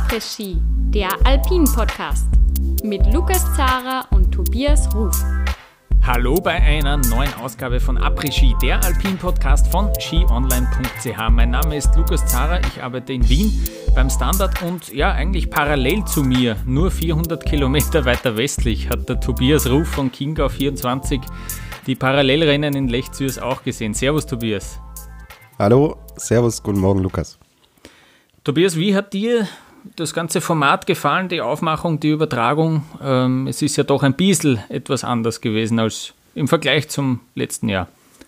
Après-Ski, der Alpin-Podcast mit Lukas Zara und Tobias Ruf. Hallo bei einer neuen Ausgabe von Après-Ski, der Alpin-Podcast von skionline.ch. Mein Name ist Lukas Zara, ich arbeite in Wien beim Standard und ja, eigentlich parallel zu mir, nur 400 Kilometer weiter westlich, hat der Tobias Ruf von Chiemgau24 die Parallelrennen in Lech Zürs auch gesehen. Servus Tobias. Hallo, servus, guten Morgen Lukas. Tobias, wie hat dir das ganze Format gefallen, die Aufmachung, die Übertragung? Es ist ja doch ein bisschen etwas anders gewesen als im Vergleich zum letzten Jahr.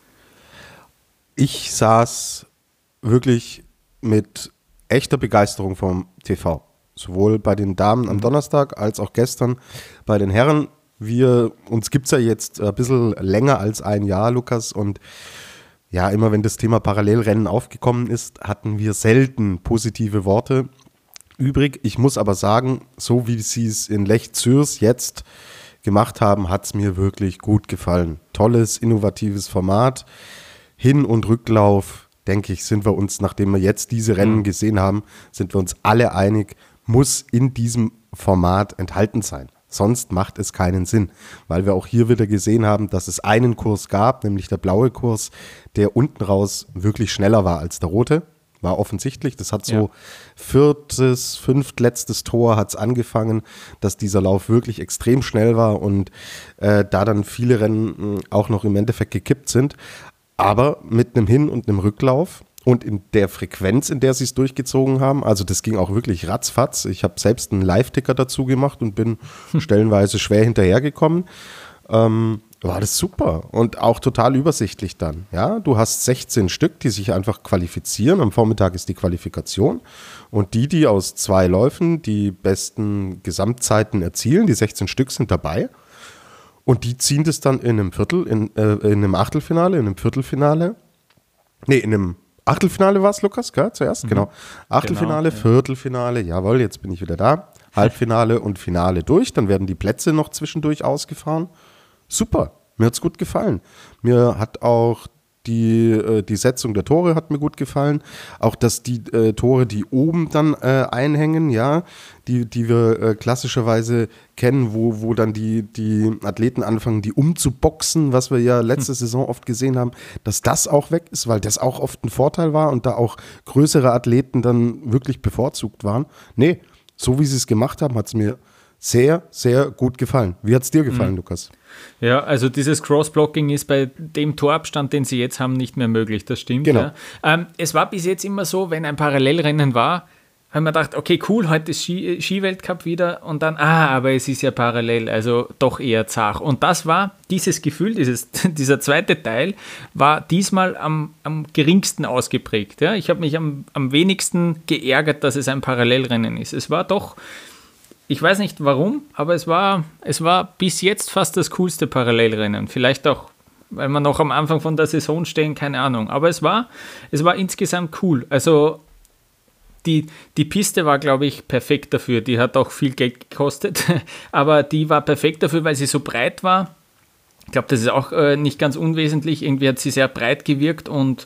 Ich saß wirklich mit echter Begeisterung vom TV. Sowohl bei den Damen am Donnerstag als auch gestern bei den Herren. Uns gibt es ja jetzt ein bisschen länger als ein Jahr, Lukas, und ja, immer wenn das Thema Parallelrennen aufgekommen ist, hatten wir selten positive Worte übrig. Ich muss aber sagen, so wie sie es in Lech Zürs jetzt gemacht haben, hat es mir wirklich gut gefallen. Tolles, innovatives Format. Hin- und Rücklauf, denke ich, sind wir uns, nachdem wir jetzt diese Rennen gesehen haben, sind wir uns alle einig, muss in diesem Format enthalten sein. Sonst macht es keinen Sinn, weil wir auch hier wieder gesehen haben, dass es einen Kurs gab, nämlich der blaue Kurs, der unten raus wirklich schneller war als der rote. War offensichtlich, das hat so viertes, fünftletztes Tor hat es angefangen, dass dieser Lauf wirklich extrem schnell war und da dann viele Rennen auch noch im Endeffekt gekippt sind. Aber mit einem Hin- und einem Rücklauf und in der Frequenz, in der sie es durchgezogen haben, also das ging auch wirklich ratzfatz. Ich habe selbst einen Live-Ticker dazu gemacht und bin stellenweise schwer hinterhergekommen. War das super und auch total übersichtlich dann. Ja, du hast 16 Stück, die sich einfach qualifizieren. Am Vormittag ist die Qualifikation und die aus 2 Läufen die besten Gesamtzeiten erzielen, die 16 Stück sind dabei und die ziehen das dann in einem einem Achtelfinale, in einem Viertelfinale, in einem Achtelfinale war es, Lukas, gell, zuerst? Genau. Achtelfinale, genau, Viertelfinale, jawohl, jetzt bin ich wieder da. Halbfinale und Finale durch, dann werden die Plätze noch zwischendurch ausgefahren. Super, mir hat es gut gefallen. Mir hat auch die Setzung der Tore hat mir gut gefallen. Auch, dass die Tore, die oben dann einhängen, ja, die wir klassischerweise kennen, wo dann die Athleten anfangen, die umzuboxen, was wir ja letzte Saison oft gesehen haben, dass das auch weg ist, weil das auch oft ein Vorteil war und da auch größere Athleten dann wirklich bevorzugt waren. Nee, so wie sie es gemacht haben, hat es mir sehr, sehr gut gefallen. Wie hat es dir gefallen, Lukas? Ja, also dieses Cross-Blocking ist bei dem Torabstand, den sie jetzt haben, nicht mehr möglich, das stimmt. Genau. Ja. Es war bis jetzt immer so, wenn ein Parallelrennen war, haben wir gedacht, okay, cool, heute ist Skiweltcup wieder und dann, aber es ist ja parallel, also doch eher zart. Und das war dieses Gefühl, dieser zweite Teil, war diesmal am geringsten ausgeprägt. Ja. Ich habe mich am wenigsten geärgert, dass es ein Parallelrennen ist. Es war doch, ich weiß nicht warum, aber es war bis jetzt fast das coolste Parallelrennen. Vielleicht auch, weil wir noch am Anfang von der Saison stehen, keine Ahnung. Aber es war insgesamt cool. Also die Piste war, glaube ich, perfekt dafür. Die hat auch viel Geld gekostet, aber die war perfekt dafür, weil sie so breit war. Ich glaube, das ist auch nicht ganz unwesentlich. Irgendwie hat sie sehr breit gewirkt und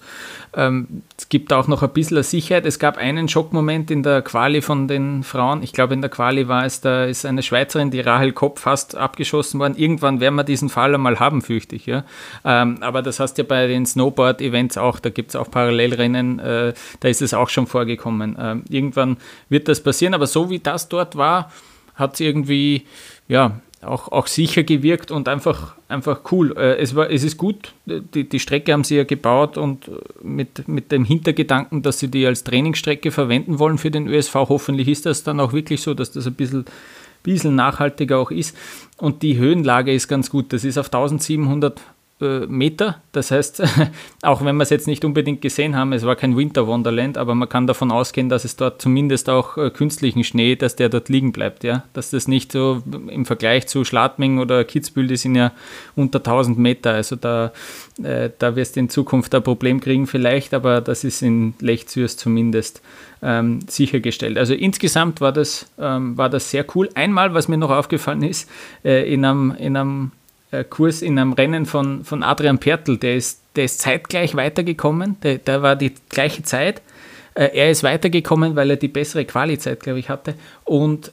es gibt auch noch ein bisschen Sicherheit. Es gab einen Schockmoment in der Quali von den Frauen. Ich glaube, in der Quali war es, da ist eine Schweizerin, die Rahel Kopp, fast abgeschossen worden. Irgendwann werden wir diesen Fall einmal haben, fürchte ich. Ja? Aber das heißt ja bei den Snowboard-Events auch, da gibt es auch Parallelrennen, da ist es auch schon vorgekommen. Irgendwann wird das passieren, aber so wie das dort war, hat es irgendwie, ja, auch sicher gewirkt und einfach cool. Es ist gut, die Strecke haben sie ja gebaut und mit dem Hintergedanken, dass sie die als Trainingsstrecke verwenden wollen für den ÖSV. Hoffentlich ist das dann auch wirklich so, dass das ein bisschen nachhaltiger auch ist. Und die Höhenlage ist ganz gut. Das ist auf 1700 Meter. Das heißt, auch wenn wir es jetzt nicht unbedingt gesehen haben, es war kein Winter Wonderland, aber man kann davon ausgehen, dass es dort zumindest auch künstlichen Schnee, dass der dort liegen bleibt. Ja? Dass das nicht so im Vergleich zu Schladming oder Kitzbühel, die sind ja unter 1000 Meter. Also da wirst du in Zukunft ein Problem kriegen vielleicht, aber das ist in Lech Zürs zumindest sichergestellt. Also insgesamt war das sehr cool. Einmal, was mir noch aufgefallen ist, in einem Kurs in einem Rennen von Adrian Pertl, der ist zeitgleich weitergekommen, der war die gleiche Zeit Er ist weitergekommen, weil er die bessere Quali-Zeit, glaube ich, hatte. Und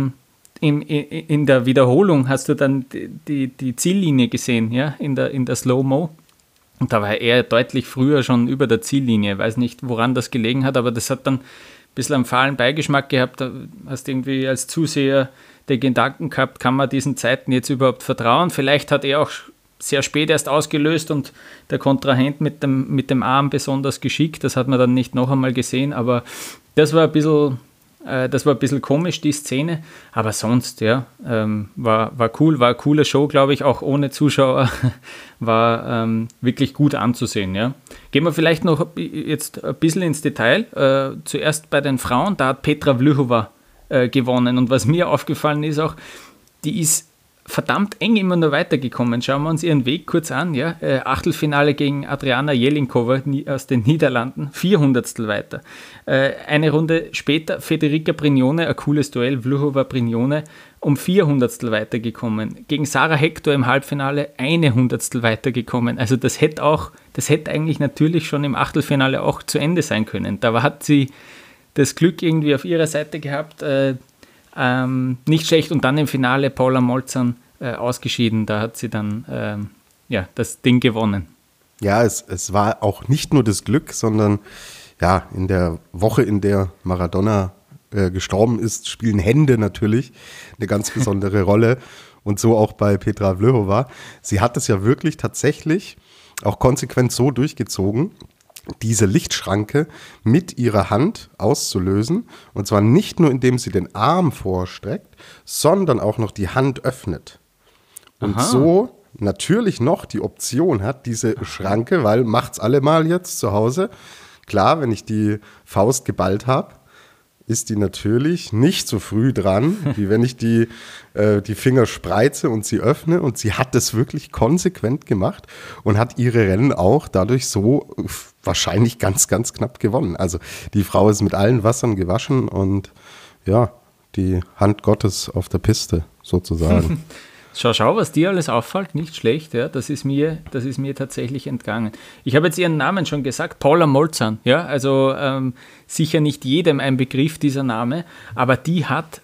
in der Wiederholung hast du dann die Ziellinie gesehen, ja, in der Slow-Mo. Und da war er deutlich früher schon über der Ziellinie. Ich weiß nicht, woran das gelegen hat, aber das hat dann ein bisschen einen fahlen Beigeschmack gehabt. Da hast du irgendwie als Zuseher den Gedanken gehabt, kann man diesen Zeiten jetzt überhaupt vertrauen? Vielleicht hat er auch sehr spät erst ausgelöst und der Kontrahent mit dem Arm besonders geschickt. Das hat man dann nicht noch einmal gesehen, aber das war ein bisschen komisch, die Szene. Aber sonst, ja, war cool, war eine coole Show, glaube ich, auch ohne Zuschauer. War wirklich gut anzusehen, ja. Gehen wir vielleicht noch jetzt ein bisschen ins Detail. Zuerst bei den Frauen, da hat Petra Vlhova gewonnen. Und was mir aufgefallen ist auch, die ist verdammt eng immer nur weitergekommen. Schauen wir uns ihren Weg kurz an. Ja? Achtelfinale gegen Adriana Jelinkova aus den Niederlanden, 400stel weiter. Eine Runde später Federica Brignone, ein cooles Duell, Vlhova Brignone, um 400stel weitergekommen. Gegen Sarah Hector im Halbfinale 100stel weitergekommen. Also das hätte eigentlich natürlich schon im Achtelfinale auch zu Ende sein können. Da hat sie das Glück irgendwie auf ihrer Seite gehabt, nicht schlecht, und dann im Finale Paula Molzan ausgeschieden. Da hat sie dann das Ding gewonnen. Ja, es war auch nicht nur das Glück, sondern ja, in der Woche, in der Maradona gestorben ist, spielen Hände natürlich eine ganz besondere Rolle. Und so auch bei Petra Vlhova. Sie hat es ja wirklich tatsächlich auch konsequent so durchgezogen, diese Lichtschranke mit ihrer Hand auszulösen. Und zwar nicht nur, indem sie den Arm vorstreckt, sondern auch noch die Hand öffnet. Und so natürlich noch die Option hat, diese Schranke, weil macht's alle mal jetzt zu Hause. Klar, wenn ich die Faust geballt habe, ist die natürlich nicht so früh dran, wie wenn ich die Finger spreize und sie öffne. Und sie hat das wirklich konsequent gemacht und hat ihre Rennen auch dadurch so wahrscheinlich ganz, ganz knapp gewonnen. Also die Frau ist mit allen Wassern gewaschen und ja, die Hand Gottes auf der Piste sozusagen. Schau, was dir alles auffällt, nicht schlecht, ja, das ist mir tatsächlich entgangen. Ich habe jetzt ihren Namen schon gesagt, Paula Molzan, ja, also sicher nicht jedem ein Begriff, dieser Name, aber die hat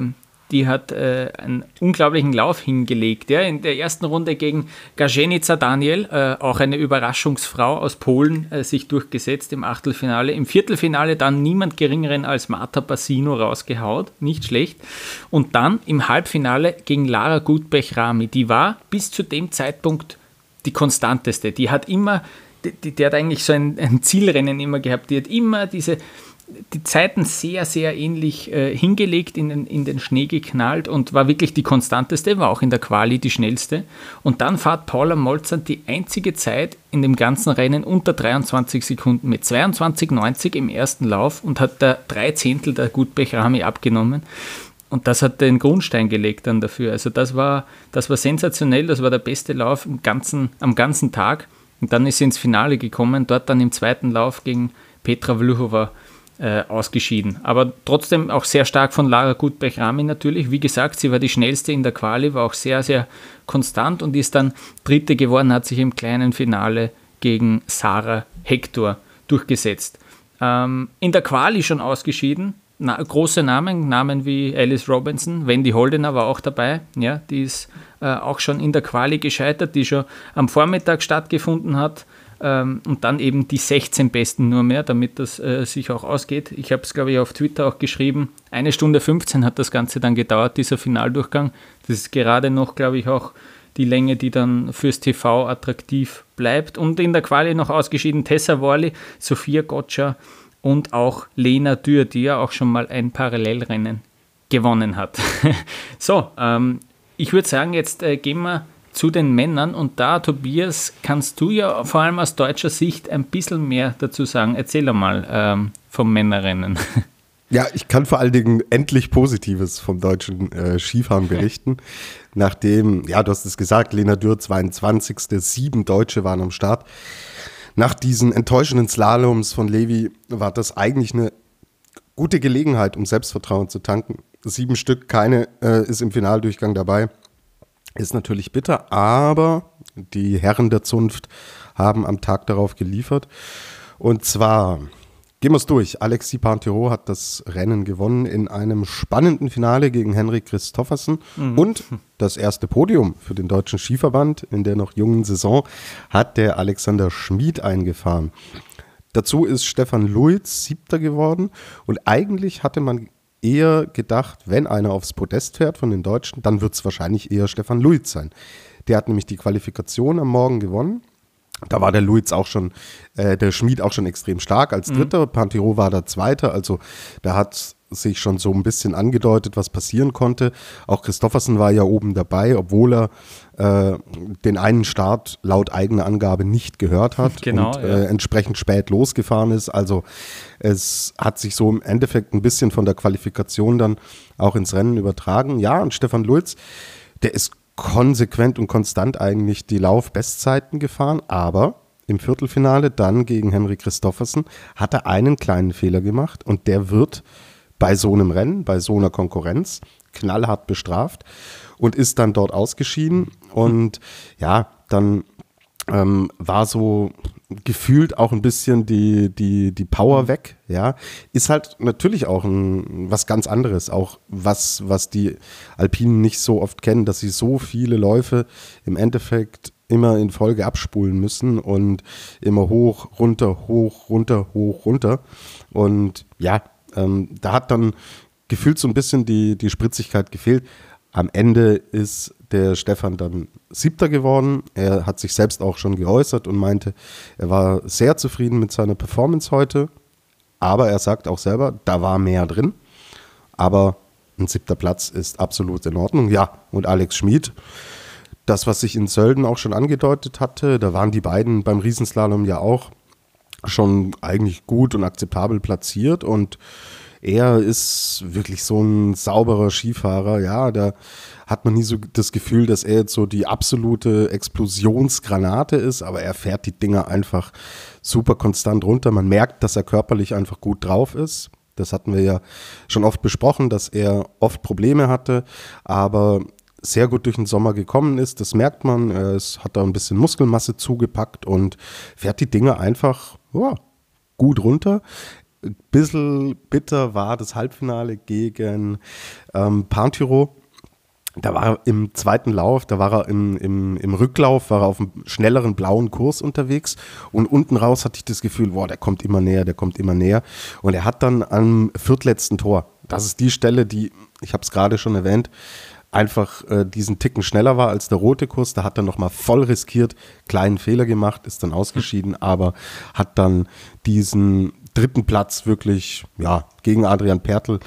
einen unglaublichen Lauf hingelegt, ja, in der ersten Runde gegen Gażenica Daniel, auch eine Überraschungsfrau aus Polen, sich durchgesetzt im Achtelfinale, im Viertelfinale dann niemand geringeren als Marta Bassino rausgehaut, nicht schlecht, und dann im Halbfinale gegen Lara Gutberg-Rami, die war bis zu dem Zeitpunkt die konstanteste, die hat eigentlich so ein Zielrennen immer gehabt, die hat immer die Zeiten sehr, sehr ähnlich hingelegt, in den Schnee geknallt und war wirklich die konstanteste, war auch in der Quali die schnellste. Und dann fährt Paula Molzan die einzige Zeit in dem ganzen Rennen unter 23 Sekunden mit 22,90 im ersten Lauf und hat da 3/10 der Gutberg-Rami abgenommen. Und das hat den Grundstein gelegt dann dafür. Also das war sensationell, das war der beste Lauf am ganzen Tag. Und dann ist sie ins Finale gekommen, dort dann im zweiten Lauf gegen Petra Vlhova ausgeschieden. Aber trotzdem auch sehr stark von Lara Gutberg-Rami natürlich. Wie gesagt, sie war die schnellste in der Quali, war auch sehr, sehr konstant und ist dann Dritte geworden, hat sich im kleinen Finale gegen Sarah Hector durchgesetzt. In der Quali schon ausgeschieden. Große Namen wie Alice Robinson, Wendy Holdener war auch dabei. Ja, die ist auch schon in der Quali gescheitert, die schon am Vormittag stattgefunden hat. Und dann eben die 16 Besten nur mehr, damit das sich auch ausgeht. Ich habe es, glaube ich, auf Twitter auch geschrieben. 1 Stunde 15 hat das Ganze dann gedauert, dieser Finaldurchgang. Das ist gerade noch, glaube ich, auch die Länge, die dann fürs TV attraktiv bleibt. Und in der Quali noch ausgeschieden Tessa Worley, Sophia Gotcha und auch Lena Dürr, die ja auch schon mal ein Parallelrennen gewonnen hat. So, ich würde sagen, jetzt gehen wir zu den Männern, und da, Tobias, kannst du ja vor allem aus deutscher Sicht ein bisschen mehr dazu sagen. Erzähl einmal vom Männerrennen. Ja, ich kann vor allen Dingen endlich Positives vom deutschen Skifahren berichten. Nachdem, ja, du hast es gesagt, Lena Dürr 22. 7 Deutsche waren am Start. Nach diesen enttäuschenden Slaloms von Levi war das eigentlich eine gute Gelegenheit, um Selbstvertrauen zu tanken. 7 Stück, keine ist im Finaldurchgang dabei. Ist natürlich bitter, aber die Herren der Zunft haben am Tag darauf geliefert. Und zwar Gehen wir es durch. Alexis Pinturault hat das Rennen gewonnen in einem spannenden Finale gegen Henrik Christophersen. Und das erste Podium für den Deutschen Skiverband in der noch jungen Saison hat der Alexander Schmid eingefahren. Dazu ist Stefan Luiz 7. geworden. Und eigentlich hatte man eher gedacht, wenn einer aufs Podest fährt von den Deutschen, dann wird es wahrscheinlich eher Stefan Luiz sein. Der hat nämlich die Qualifikation am Morgen gewonnen. Da war der Luiz auch schon, der Schmid auch schon extrem stark als Dritter. Pinturault war der Zweite, also da hat sich schon so ein bisschen angedeutet, was passieren konnte. Auch Christophersen war ja oben dabei, obwohl er den einen Start laut eigener Angabe nicht gehört hat und entsprechend spät losgefahren ist. Also es hat sich so im Endeffekt ein bisschen von der Qualifikation dann auch ins Rennen übertragen. Ja, und Stefan Luiz, der ist konsequent und konstant eigentlich die Laufbestzeiten gefahren, aber im Viertelfinale dann gegen Henrik Christophersen hat er einen kleinen Fehler gemacht und der wird bei so einem Rennen, bei so einer Konkurrenz knallhart bestraft und ist dann dort ausgeschieden und ja, dann war so gefühlt auch ein bisschen die Power weg, ja, ist halt natürlich auch was ganz anderes, auch was die Alpinen nicht so oft kennen, dass sie so viele Läufe im Endeffekt immer in Folge abspulen müssen und immer hoch, runter, hoch, runter, hoch, runter und ja, da hat dann gefühlt so ein bisschen die Spritzigkeit gefehlt. Am Ende ist der Stefan dann 7. geworden. Er hat sich selbst auch schon geäußert und meinte, er war sehr zufrieden mit seiner Performance heute. Aber er sagt auch selber, da war mehr drin. Aber ein 7. Platz ist absolut in Ordnung. Ja, und Alex Schmid, das, was sich in Sölden auch schon angedeutet hatte, da waren die beiden beim Riesenslalom ja auch schon eigentlich gut und akzeptabel platziert und er ist wirklich so ein sauberer Skifahrer, ja, da hat man nie so das Gefühl, dass er jetzt so die absolute Explosionsgranate ist, aber er fährt die Dinger einfach super konstant runter. Man merkt, dass er körperlich einfach gut drauf ist. Das hatten wir ja schon oft besprochen, dass er oft Probleme hatte, aber sehr gut durch den Sommer gekommen ist. Das merkt man, es hat da ein bisschen Muskelmasse zugepackt und fährt die Dinger einfach gut runter. Ein bisschen bitter war das Halbfinale gegen Pinturault. Da war er im zweiten Lauf, da war er im Rücklauf, war er auf einem schnelleren blauen Kurs unterwegs und unten raus hatte ich das Gefühl, der kommt immer näher, der kommt immer näher. Und er hat dann am viertletzten Tor, das ist die Stelle, die, ich habe es gerade schon erwähnt, einfach diesen Ticken schneller war als der rote Kurs, da hat er nochmal voll riskiert, kleinen Fehler gemacht, ist dann ausgeschieden, aber hat dann diesen 3. Platz wirklich gegen Adrian Pertl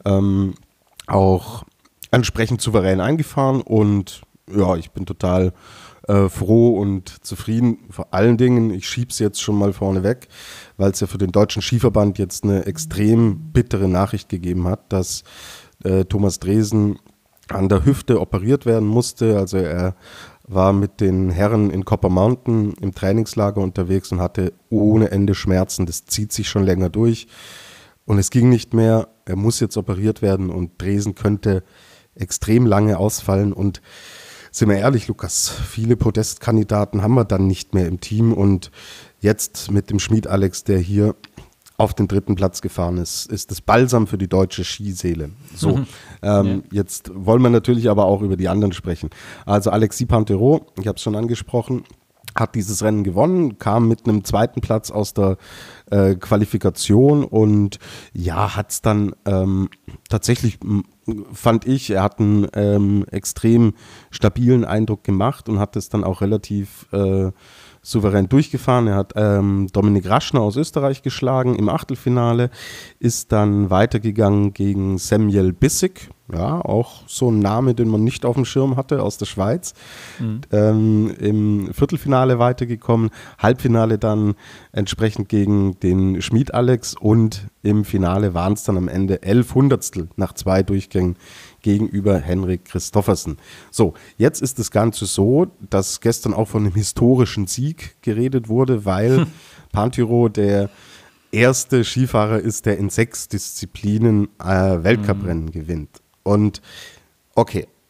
auch entsprechend souverän eingefahren und ja, ich bin total froh und zufrieden. Vor allen Dingen, ich schiebe es jetzt schon mal vorne weg, weil es ja für den Deutschen Skiverband jetzt eine extrem bittere Nachricht gegeben hat, dass Thomas Dresen an der Hüfte operiert werden musste. Also er war mit den Herren in Copper Mountain im Trainingslager unterwegs und hatte ohne Ende Schmerzen. Das zieht sich schon länger durch und es ging nicht mehr. Er muss jetzt operiert werden und Dresen könnte extrem lange ausfallen und sind wir ehrlich, Lukas, viele Podestkandidaten haben wir dann nicht mehr im Team und jetzt mit dem Schmid Alex, der hier auf den 3. Platz gefahren ist, ist das Balsam für die deutsche Skiseele. So, jetzt wollen wir natürlich aber auch über die anderen sprechen. Also Alexis Pinturault, ich habe es schon angesprochen, hat dieses Rennen gewonnen, kam mit einem 2. Platz aus der Qualifikation und ja, hat es dann tatsächlich, fand ich, er hat einen extrem stabilen Eindruck gemacht und hat es dann auch relativ souverän durchgefahren. Er hat Dominik Raschner aus Österreich geschlagen im Achtelfinale, ist dann weitergegangen gegen Samuel Bissig, ja, auch so ein Name, den man nicht auf dem Schirm hatte, aus der Schweiz. Im Viertelfinale weitergekommen, Halbfinale dann entsprechend gegen den Schmid Alex und im Finale waren es dann am Ende 11 Hundertstel nach 2 Durchgängen gegenüber Henrik Christophersen. So, jetzt ist das Ganze so, dass gestern auch von einem historischen Sieg geredet wurde, weil Pinturault der erste Skifahrer ist, der in 6 Disziplinen Weltcuprennen gewinnt. Und okay,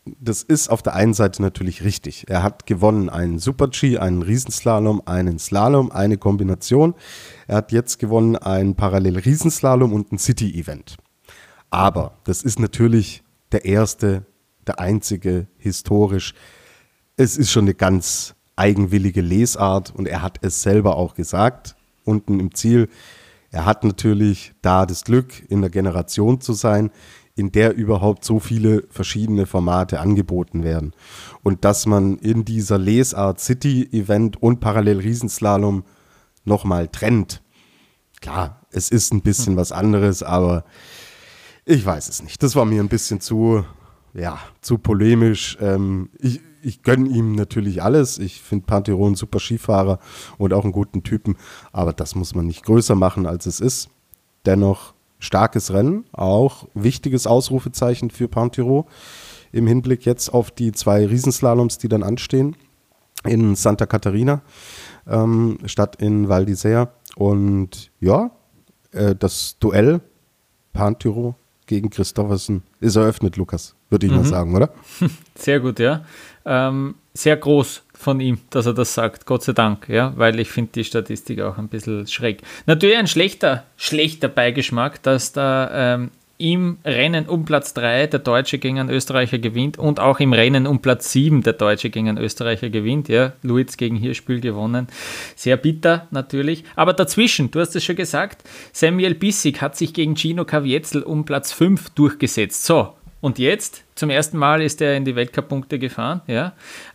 das ist auf der einen Seite natürlich richtig. Er hat gewonnen einen Super-G, einen Riesenslalom, einen Slalom, eine Kombination. Er hat jetzt gewonnen einen Parallel-Riesenslalom und ein City-Event. Aber das ist natürlich der erste, der einzige, historisch. Es ist schon eine ganz eigenwillige Lesart und er hat es selber auch gesagt, unten im Ziel. Er hat natürlich da das Glück, in der Generation zu sein, in der überhaupt so viele verschiedene Formate angeboten werden. Und dass man in dieser Lesart City-Event und Parallel-Riesenslalom nochmal trennt. Klar, es ist ein bisschen was anderes, aber ich weiß es nicht. Das war mir ein bisschen zu polemisch. Ich gönne ihm natürlich alles. Ich finde Panthero ein super Skifahrer und auch einen guten Typen. Aber das muss man nicht größer machen, als es ist. Dennoch starkes Rennen, auch wichtiges Ausrufezeichen für Panthero im Hinblick jetzt auf die 2 Riesenslaloms, die dann anstehen in Santa Catarina statt in Val d'Isère. Und ja, das Duell Panthero gegen Christoffersen ist eröffnet, Lukas, würde ich mal sagen, oder? Sehr gut, ja. Sehr groß von ihm, dass er das sagt, Gott sei Dank, ja, weil ich finde die Statistik auch ein bisschen schräg. Natürlich ein schlechter Beigeschmack, dass da im Rennen um Platz 3 der Deutsche gegen einen Österreicher gewinnt und auch im Rennen um Platz 7 der Deutsche gegen einen Österreicher gewinnt. Ja, Luiz gegen Hirschbühl gewonnen. Sehr bitter natürlich. Aber dazwischen, du hast es schon gesagt, Samuel Bissig hat sich gegen Gino Caviezel um Platz 5 durchgesetzt. So, und jetzt, zum ersten Mal ist er in die Weltcup-Punkte gefahren. Ja.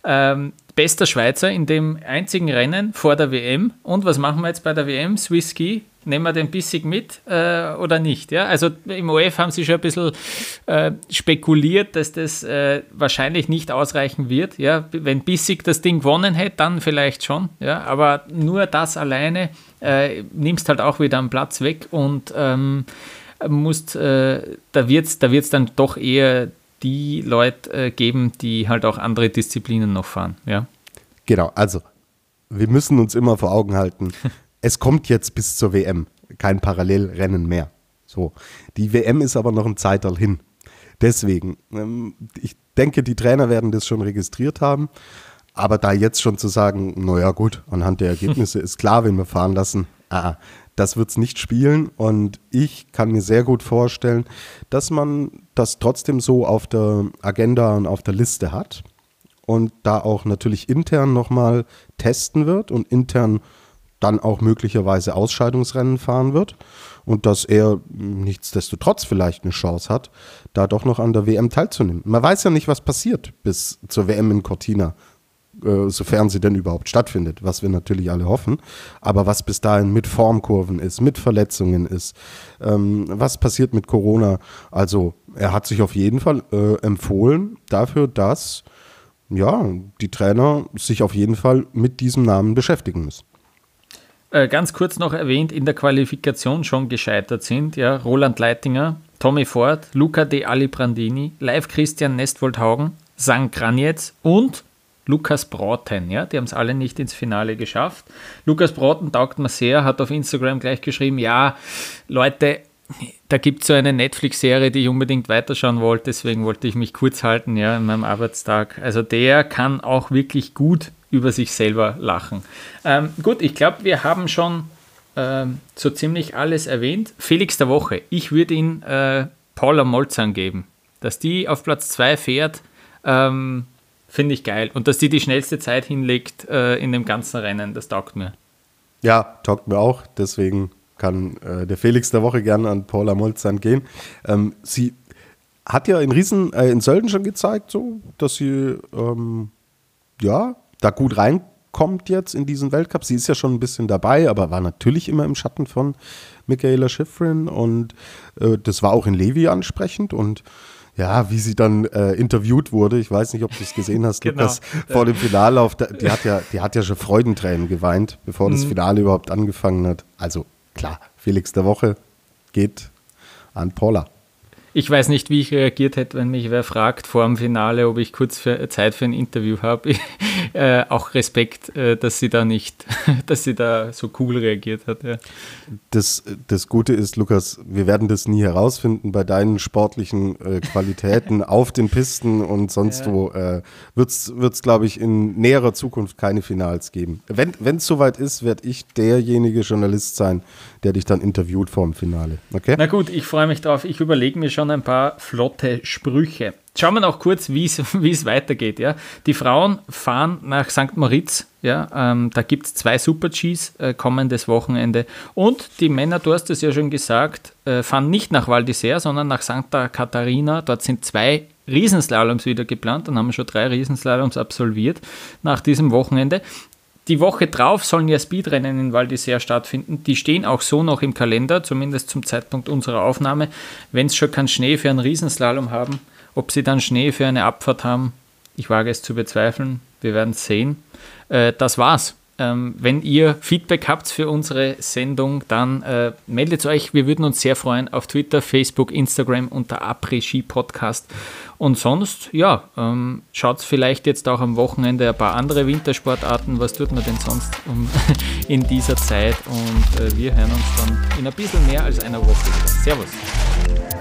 Bester Schweizer in dem einzigen Rennen vor der WM. Und was machen wir jetzt bei der WM? Swiss Ski. Nehmen wir den Bissig mit oder nicht? Ja? Also im OF haben sie schon ein bisschen spekuliert, dass das wahrscheinlich nicht ausreichen wird. Ja? Wenn Bissig das Ding gewonnen hätte, dann vielleicht schon. Ja? Aber nur das alleine nimmst halt auch wieder einen Platz weg und da wird's dann doch eher die Leute geben, die halt auch andere Disziplinen noch fahren. Ja? Genau, also wir müssen uns immer vor Augen halten, es kommt jetzt bis zur WM kein Parallelrennen mehr. So, die WM ist aber noch ein Zeitl hin. Deswegen, ich denke, die Trainer werden das schon registriert haben, aber da jetzt schon zu sagen, naja gut, anhand der Ergebnisse ist klar, wenn wir fahren lassen, das wird es nicht spielen und ich kann mir sehr gut vorstellen, dass man das trotzdem so auf der Agenda und auf der Liste hat und da auch natürlich intern nochmal testen wird und intern dann auch möglicherweise Ausscheidungsrennen fahren wird und dass er nichtsdestotrotz vielleicht eine Chance hat, da doch noch an der WM teilzunehmen. Man weiß ja nicht, was passiert bis zur WM in Cortina, sofern sie denn überhaupt stattfindet, was wir natürlich alle hoffen, aber was bis dahin mit Formkurven ist, mit Verletzungen ist, was passiert mit Corona. Also er hat sich auf jeden Fall empfohlen dafür, dass die Trainer sich auf jeden Fall mit diesem Namen beschäftigen müssen. Ganz kurz noch erwähnt, in der Qualifikation schon gescheitert sind, ja, Roland Leitinger, Tommy Ford, Luca De Alibrandini, Leif Christian Nestwoldhaugen, St. Granjetz und Lukas Brauten, ja, die haben es alle nicht ins Finale geschafft. Lukas Brauten taugt mir sehr, hat auf Instagram gleich geschrieben, ja, Leute, da gibt es so eine Netflix-Serie, die ich unbedingt weiterschauen wollte, deswegen wollte ich mich kurz halten, ja, in meinem Arbeitstag. Also der kann auch wirklich gut über sich selber lachen. Gut, ich glaube, wir haben schon so ziemlich alles erwähnt. Felix der Woche, ich würde ihn Paula Molzan geben. Dass die auf Platz 2 fährt, finde ich geil. Und dass die schnellste Zeit hinlegt in dem ganzen Rennen, das taugt mir. Ja, taugt mir auch. Deswegen kann der Felix der Woche gerne an Paula Molzan gehen. Sie hat ja in Sölden schon gezeigt, so, dass sie da gut reinkommt jetzt in diesen Weltcup. Sie ist ja schon ein bisschen dabei, aber war natürlich immer im Schatten von Mikaela Shiffrin und das war auch in Levi ansprechend und ja, wie sie dann interviewt wurde, ich weiß nicht, ob du es gesehen hast, genau. Lukas, vor dem Finallauf, die hat ja schon Freudentränen geweint, bevor das Finale überhaupt angefangen hat. Also klar, Felix der Woche geht an Paula. Ich weiß nicht, wie ich reagiert hätte, wenn mich wer fragt vor dem Finale, ob ich kurz Zeit für ein Interview habe. Auch Respekt, dass sie da so cool reagiert hat. Ja. Das Gute ist, Lukas, wir werden das nie herausfinden. Bei deinen sportlichen Qualitäten auf den Pisten und sonst wo wird es, glaube ich, in näherer Zukunft keine Finals geben. Wenn es soweit ist, werde ich derjenige Journalist sein, der dich dann interviewt vor dem Finale. Okay? Na gut, ich freue mich drauf. Ich überlege mir schon ein paar flotte Sprüche. Schauen wir noch kurz, wie es weitergeht. Ja? Die Frauen fahren nach St. Moritz. Ja? Da gibt es 2 Super-Gs kommendes Wochenende. Und die Männer, du hast es ja schon gesagt, fahren nicht nach Val d'Isère, sondern nach Santa Catarina. Dort sind 2 Riesenslaloms wieder geplant. Dann haben wir schon 3 Riesenslaloms absolviert nach diesem Wochenende. Die Woche drauf sollen ja Speedrennen in Val d'Isère stattfinden. Die stehen auch so noch im Kalender, zumindest zum Zeitpunkt unserer Aufnahme. Wenn es schon keinen Schnee für einen Riesenslalom haben, ob sie dann Schnee für eine Abfahrt haben, ich wage es zu bezweifeln. Wir werden es sehen. Das war's. Wenn ihr Feedback habt für unsere Sendung, dann meldet euch. Wir würden uns sehr freuen auf Twitter, Facebook, Instagram unter Après-Ski Podcast. Und sonst, ja, schaut vielleicht jetzt auch am Wochenende ein paar andere Wintersportarten. Was tut man denn sonst in dieser Zeit? Und wir hören uns dann in ein bisschen mehr als einer Woche wieder. Servus.